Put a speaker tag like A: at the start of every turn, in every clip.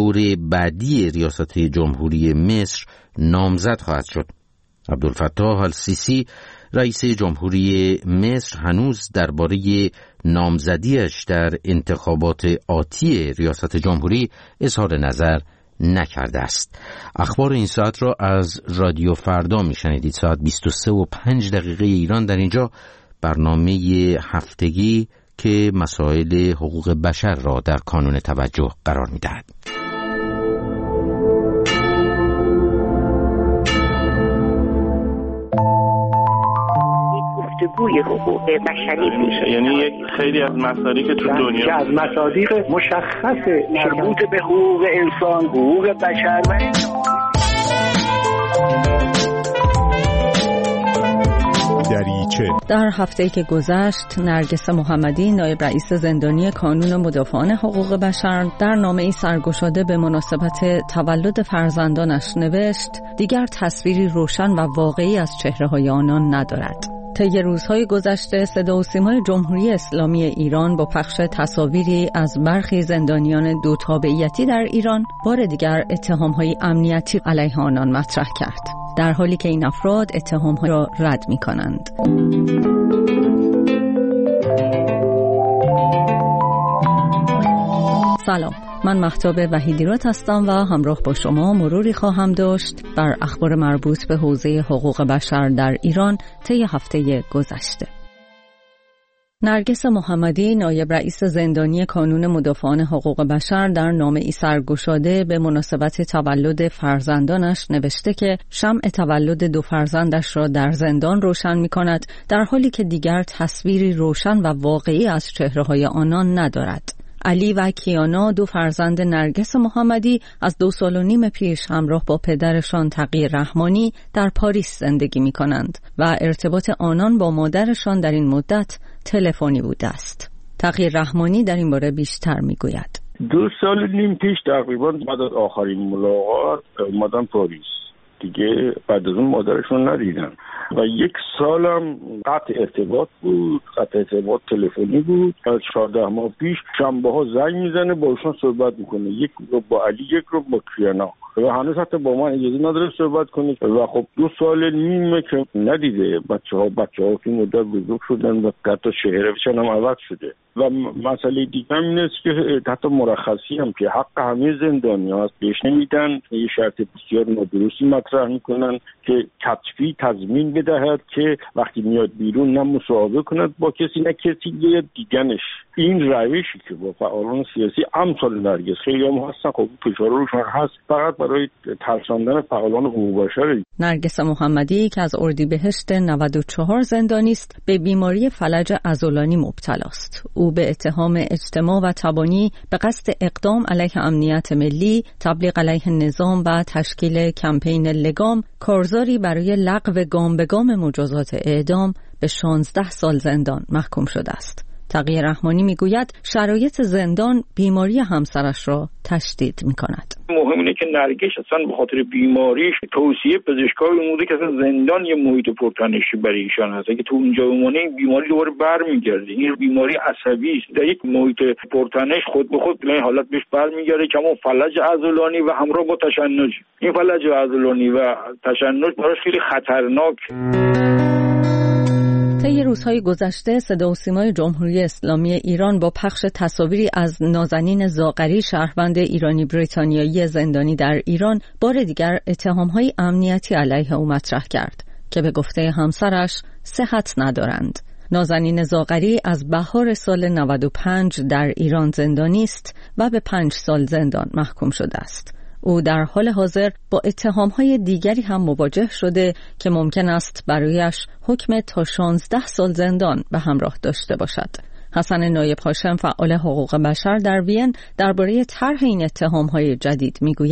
A: دور بعدی ریاست جمهوری مصر نامزد خواهد شد. عبدالفتاح السیسی رئیس جمهوری مصر هنوز درباره نامزدیش در انتخابات آتی ریاست جمهوری اظهار نظر نکرده است. اخبار این ساعت را از رادیو فردا میشنیدید. ساعت 23:05 ایران. در اینجا برنامه هفتگی که مسائل حقوق بشر را در کانون توجه قرار می‌دهد.
B: گفتگوی حقوق بشری میشه،
C: یعنی خیلی از مصادیق که تو دنیا
D: از مصادیق مشخص مربوط به حقوق انسان، حقوق بشر
E: در هفته‌ای که گذشت، نرگس محمدی نایب رئیس زندانی کانون مدافعان حقوق بشر در نامه‌ای سرگشاده به مناسبت تولد فرزندانش نوشت دیگر تصویری روشن و واقعی از چهره‌های آنان ندارد. طی روزهای گذشته صدا و سیمای جمهوری اسلامی ایران با پخش تصاویری از برخی زندانیان دو تابعیتی در ایران بار دیگر اتهام‌های امنیتی علیه آنان مطرح کرد، در حالی که این افراد اتهام‌ها را رد می‌کنند. سلام، من مهتاب وحیدی‌راد هستم و همراه با شما مروری خواهم داشت بر اخبار مربوط به حوزه حقوق بشر در ایران طی هفته گذشته. نرگس محمدی نایب رئیس زندانی کانون مدافعان حقوق بشر در نامه‌ای سرگشاده به مناسبت تولد فرزندانش نوشته که شمع تولد دو فرزندش را در زندان روشن می‌کند، در حالی که دیگر تصویری روشن و واقعی از چهره‌های آنان ندارد. علی و کیانا دو فرزند نرگس محمدی از 2 سال و نیم پیش همراه با پدرشان تقی رحمانی در پاریس زندگی می کنند و ارتباط آنان با مادرشان در این مدت تلفنی بوده است. تقی رحمانی در این باره بیشتر می گوید.
F: 2 سال و نیم پیش تقریبا بعد از آخرین ملاقات اومدن پاریس. دیگه بعد از اون مادرشون ندیدن و 1 سالم قطع ارتباط بود، قطع ارتباط تلفنی بود. از 14 ماه پیش شنبه ها زنگ میزنه باشون صحبت میکنه، یک رو با علی، یک رو با کیانا و هنوز حتی با من اجازه نداره صحبت کنه و خب 2 سال نیمه که ندیده. بچه ها که مدت بزرگ شدن و حتی شهرشون هم عوض شده و مسئله دیگه هم این است که حتی مرخصی هم که حق همه زندانی هست بهش نمیدن. یه شرط بسیار نادرستی مطرح میکنن که کتفی تضمین بدهد که وقتی میاد بیرون نه مصاحبه کند با کسی نه کسی دیگنش. این روشی که با فعالان سیاسی امثال نرگس خیلی هم هستن، خب فشار روشون هست فقط برای ترساندن فعالان حقوق بشر.
E: نرگس محمدی که از اردیبهشت 94 زندانی است، به بیماری فلج عضلانی مبتلا است. او به اتهام اجتماع و تبانی به قصد اقدام علیه امنیت ملی، تبلیغ علیه نظام و تشکیل کمپین لگام کارزاری برای لغو گام به گام مجازات اعدام به 16 سال زندان محکوم شده است. تقی رحمانی میگوید شرایط زندان بیماری همسرش را تشدید میکند.
G: مهم اینه که نرگس اصلا به خاطر بیماریش توصیه پزشکای عمومی که اصلا زندان یه محیط پرتنشی برای ایشان هست. اگه تو اونجا بمونه این بیماری دوباره برمیگرده. این بیماری عصبی است. در یک محیط پرتنش خود به خود این حالت بهش برمیگرده که همون فلج عضلانی و همراه با تشنج. این فلج عضلانی و تشنج براش خیلی خطرناک.
E: طی روزهای گذشته صدا و سیمای جمهوری اسلامی ایران با پخش تصاویری از نازنین زاغری شهروند ایرانی بریتانیایی زندانی در ایران بار دیگر اتهام‌های امنیتی علیه او مطرح کرد که به گفته همسرش صحت ندارند. نازنین زاغری از بهار سال 95 در ایران زندانی است و به 5 سال زندان محکوم شده است. او در حال حاضر با اتهام‌های دیگری هم مواجه شده که ممکن است برایش حکم تا 16 سال زندان به همراه داشته باشد. حسن نایب هاشم فعال حقوق بشر در وین درباره طرح این اتهام‌های جدید می‌گوید: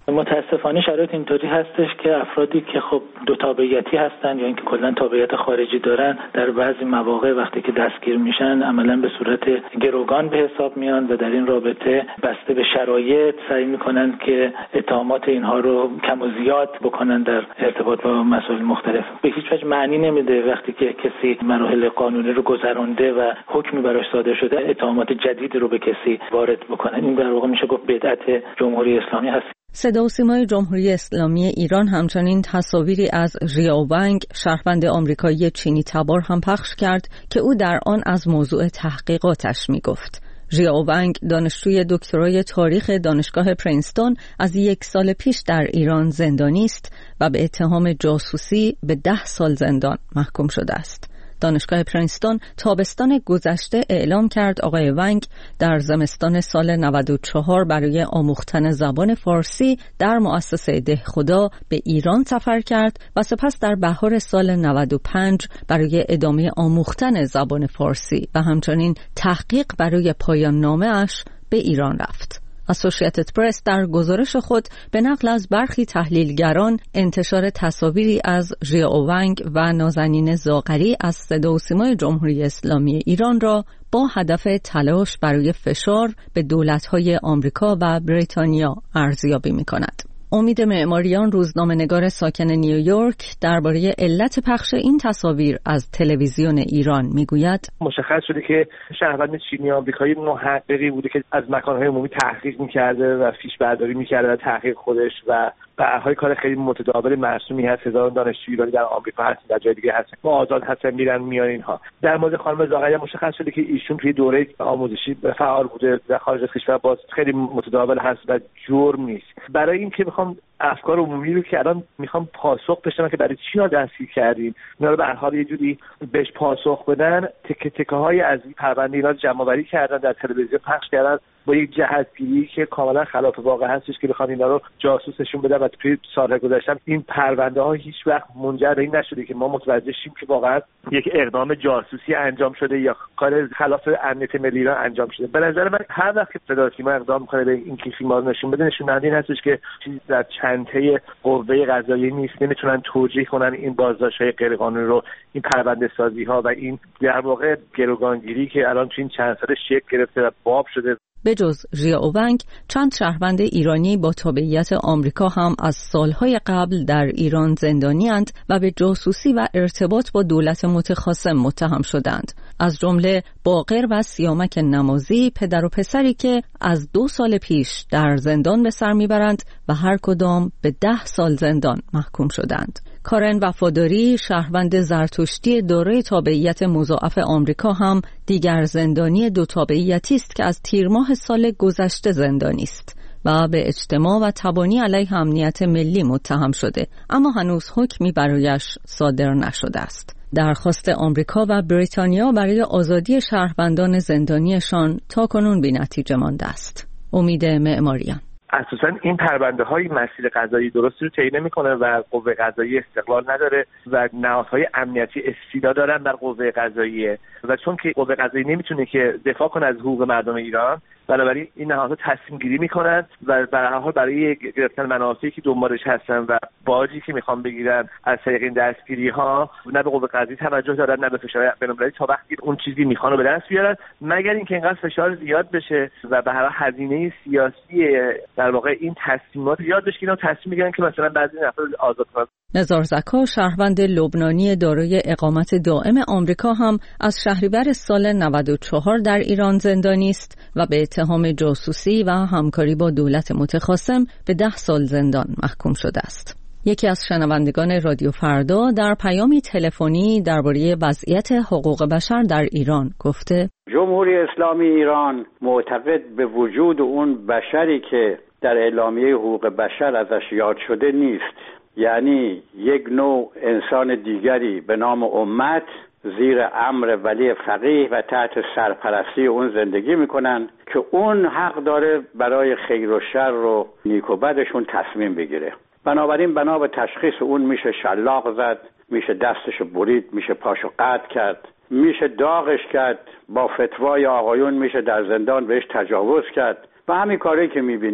H: متاسفانه شرایط اینطوری هستش که افرادی که خب دو تابعیتی هستن یا اینکه کلا تابعیت خارجی دارن در بعضی مواقع وقتی که دستگیر میشن عملا به صورت گروگان به حساب میان و در این رابطه بسته به شرایط سعی میکنن که اتهامات اینها رو کم و زیاد بکنن در ارتباط با مسائل مختلف. به هیچ وجه معنی نمیده وقتی که کسی مراحل قانونی رو گذرانده و حکمی براش صادر شده اتهامات جدیدی رو به کسی وارد بکنن. این در واقع میشه گفت بدعت جمهوری اسلامی هست.
E: صدا و سیمای جمهوری اسلامی ایران همچنین تصاویری از ژیائو ونگ، شهروند آمریکایی چینی تبار هم پخش کرد که او در آن از موضوع تحقیقاتش میگفت. ژیائو ونگ دانشجوی دکترای تاریخ دانشگاه پرینستون از 1 سال پیش در ایران زندانی است و به اتهام جاسوسی به 10 سال زندان محکوم شده است. دانشگاه پرینستون تابستان گذشته اعلام کرد آقای ونگ در زمستان سال 94 برای آموختن زبان فارسی در مؤسسه دهخدا به ایران سفر کرد و سپس در بهار سال 95 برای ادامه آموختن زبان فارسی و همچنین تحقیق برای پایان نامه اش به ایران رفت. اسوسییتد پرس در گزارش خود به نقل از برخی تحلیلگران انتشار تصاویری از ژیائو ونگ و نازنین زاغری از صدا و سیمای جمهوری اسلامی ایران را با هدف تلاش برای فشار به دولت‌های آمریکا و بریتانیا ارزیابی می‌کند. امید معماریان، روزنامه‌نگار ساکن نیویورک، درباره علت پخش این تصاویر از تلویزیون ایران میگوید:
I: مشخص شده که شهروند چینی آمریکایی محققی بوده که از مکان‌های عمومی تحقیق می‌کرده و فیش برداری می‌کرده در تحقیق خودش و به هر حال کار خیلی متداول مرسومی هست. هزاران دانشجوی ایرانی در آمریکا هستن، در جای دیگه هستن، ما آزاد هستن میرن میان اینها. در مورد خانم زاغری مشخص شده که ایشون توی دوره آموزشی فعال بوده در خارج از کشور، باز خیلی متداول هست و جرم نیست. برای اینکه بخوام افکار عمومی رو که الان میخوام پاسخ بشم که برای چی دستگیر کردیم، اینا رو به هر حال یه جوری بهش پاسخ بدن، تکه تکه های از این پرونده اینا جمع آوری کردن، در تلویزیون پخش کردن با یک جهتگیری که کاملا خلاف واقع هستش که بخوام اینا رو جاسوسشون بدن. و توی سال‌های گذشته این پرونده ها هیچ وقت منجر به این نشده که ما متوجه شیم که واقعا یک اقدام جاسوسی انجام شده یا کار خلاف امنیت ملی را انجام شده. به نظر من هر وقت که صدا و سیما اقدام می‌کنه به این که فیلم‌ها رو نشون بده، نشون دهنده این هستش که چیزی در چنته قوه قضاییه نیست، نمیتونن توجیه کنن این بازداشت‌های غیرقانونی رو، این پرونده سازی‌ها و این در واقع گروگانگیری که الان تو این چند سال شکل گرفته و باب شده.
E: به جز ژیائو ونگ، چند شهروند ایرانی با تابعیت آمریکا هم از سالهای قبل در ایران زندانی‌اند و به جاسوسی و ارتباط با دولت متخاصم متهم شدند. از جمله باقر و سیامک نمازی، پدر و پسری که از 2 سال پیش در زندان به سر میبرند و هر کدام به 10 سال زندان محکوم شدند. کارن وفاداری، شهروند زرتشتی دارای تابعیت مضاعف آمریکا هم دیگر زندانی 2 تابعیتی است که از تیر ماه سال گذشته زندانی است و به اجتماع و تبانی علیه امنیت ملی متهم شده، اما هنوز حکمی برایش صادر نشده است. درخواست آمریکا و بریتانیا برای آزادی شهروندان زندانیشان تاکنون بی‌نتیجه مانده است. امید معماریان:
I: اساساً این پرونده های مسیر قضایی درستی رو طی نمی‌کنه و قوه قضایی استقلال نداره و نهادهای امنیتی استیلا دارن در قوه قضاییه و چون که قوه قضایی نمیتونه که دفاع کنه از حقوق مردم ایران، بنابراین این نهادها تصمیم گیری میکنن و به هر حال برای گرفتن منافعی که دنبالش هستن و باجی که میخوان بگیرن از طریق این دستگیری ها، نه به قوه قضایی توجه دارن نه به فشار بین‌المللی تا وقتی اون چیزی میخوان رو به دست بیارن، مگر اینکه اینقدر فشار زیاد بشه و به هر حال هزینه سیاسی در واقع این تصمیمات یاد بشه که اینا تصمیم میگیرن که مثلا بعضی افراد آزاد کنن.
E: نزار زکا، شهروند لبنانی دارای اقامت دائم آمریکا، هم از شهریور سال 94 در ایران زندانی است و به اتهام جاسوسی و همکاری با دولت متخاصم به 10 سال زندان محکوم شده است. یکی از شنوندگان رادیو فردا در پیامی تلفنی درباره وضعیت حقوق بشر در ایران گفته:
J: جمهوری اسلامی ایران معتقد به وجود اون بشری که در اعلامیه حقوق بشر ازش یاد شده نیست، یعنی یک نوع انسان دیگری به نام امت زیر امر ولی فقیه و تحت سرپرستی اون زندگی میکنن که اون حق داره برای خیر و شر و نیک و بدشون تصمیم بگیره. بنابراین بنا به تشخیص اون میشه شلاق زد، میشه دستشو برید، میشه پاشو قطع کرد، میشه داغش کرد، با فتوای آقایون میشه در زندان بهش تجاوز کرد و همین کاری که میبینیم.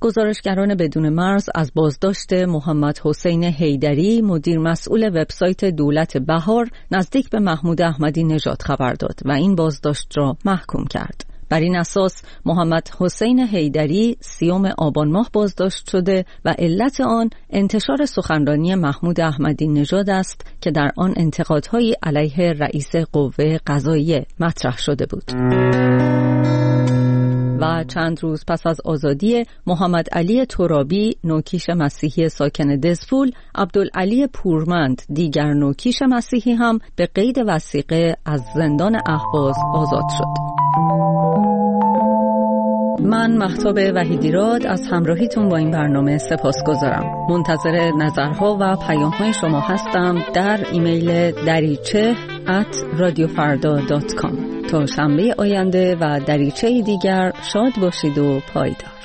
E: گزارشگران بدون مرز از بازداشت محمد حسین حیدری مدیر مسئول وبسایت دولت بهار نزدیک به محمود احمدی نژاد خبر داد و این بازداشت را محکوم کرد. بر این اساس محمد حسین حیدری 30 آبان ماه بازداشت شده و علت آن انتشار سخنرانی محمود احمدی نژاد است که در آن انتقادهایی علیه رئیس قوه قضاییه مطرح شده بود. و چند روز پس از آزادی محمد علی ترابی نوکیش مسیحی ساکن دزفول، عبدالعلی پورمند دیگر نوکیش مسیحی هم به قید وثیقه از زندان اهواز آزاد شد. من مهتاب وحیدیراد از همراهیتون با این برنامه سپاسگزارم. منتظر نظرها و پیام‌های شما هستم در ایمیل dariche@radiofarda.com. تا شنبه آینده و دریچه دیگر شاد باشید و پایدار.